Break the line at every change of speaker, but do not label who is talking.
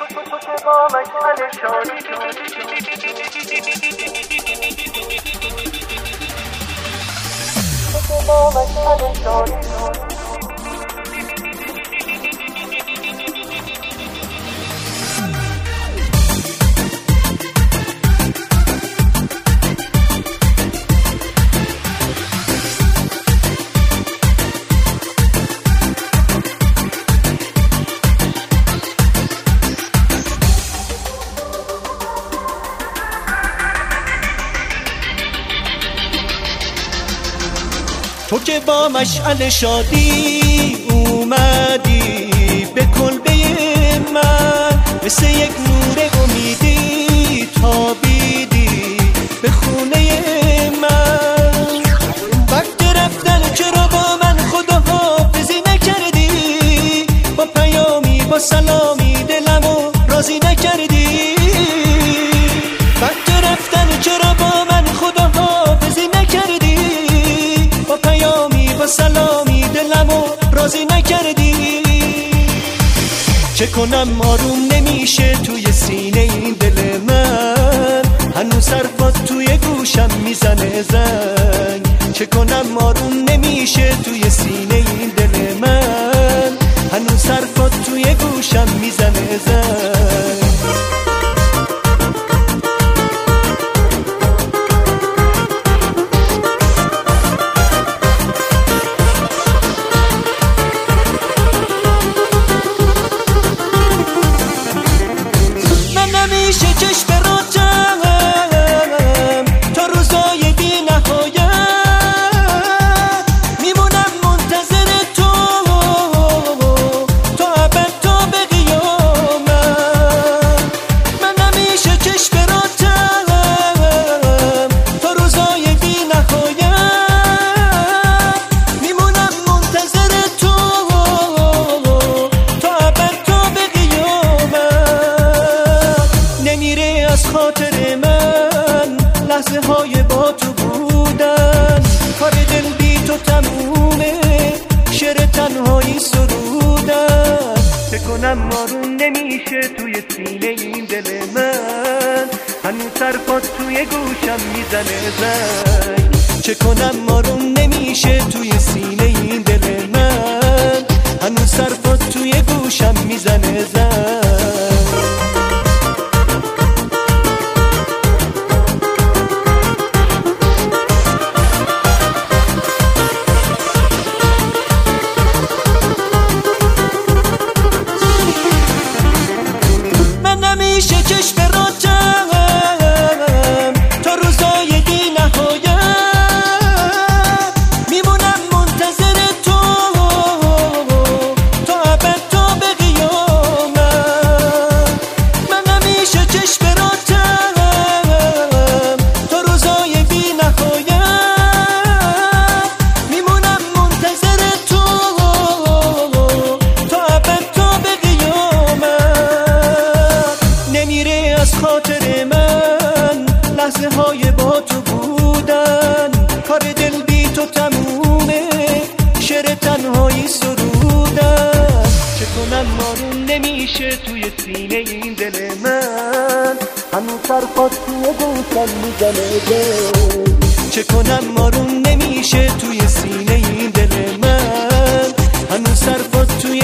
تو که با مشعل شادی اومدی به کلبه من، مثل یک نور امیدی تابیدی به خونه من. وقت رفتن چرا با من خداحافظی نکردی؟ با پیامی با سلامی دلمو راضی نکردی؟ وقت رفتن چرا با من خداحافظی نکردی؟ با پیامی با سلامی دلمو راضی نکردی؟ چه کنم آروم نمیشه توی سینه این دل من، هنوز حرفات توی گوشم میزنه زنگ. چه کنم آروم نمیشه توی سینه این دل من، هنوز حرفات توی گوشم میزنه زنگ. نمیشه چشم روتم تا روزای بی نهایت، میمونم منتظر تو تا ابد تا به قیامت. من نمیشه چشم روتم تا روزای بی نهایت، میمونم منتظر تو تا ابد تا به قیامت. نمیره از خاطر من لحظه های با تو بودن، کار دل بی تو تمومه، شعر تنهایی سرودن. چه کنم آروم نمیشه توی سینه این دل من، هنوز حرفات توی گوشم میزنه زنگ. چه کنم آروم نمیشه توی سینه این دل من، هنوز حرفات توی گوشم میزنه زنگ. نمیشه چشم روتم تا روزای بی نهایت، میمونم منتظر تو تا ابد تا به قیامت. من نمیشه چشم روتم تا روزای بی نهایت، میمونم منتظر تو تا ابد تا به قیامت. نمیره از خاطر من لحظه های با تو بودن، کار دل بی تو تمومه، شعر تنهایی سرودن. چه کنم آروم نمیشه توی سینه این دل من، هنوز حرفات توی گوشم میزنه زنگ. چه کنم آروم نمیشه توی سینه این دل من، هنوز حرفات توی